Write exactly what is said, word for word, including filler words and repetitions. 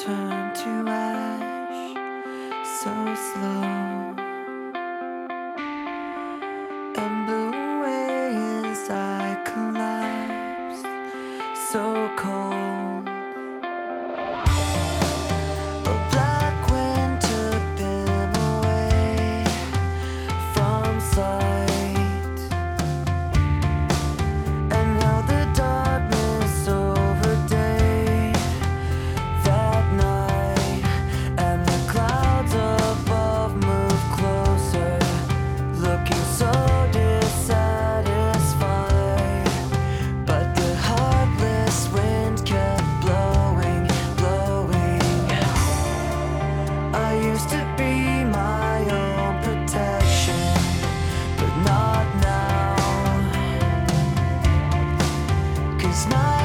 turn to ash so slow and blew away as I collapsed, so cold. A black wind took them away from sight, and now the darkness overlaid that night, and the clouds above moved closer, looking so dissatisfied. But the heartless wind kept blowing, blowing. I used to be my own protection, but not now, 'cause my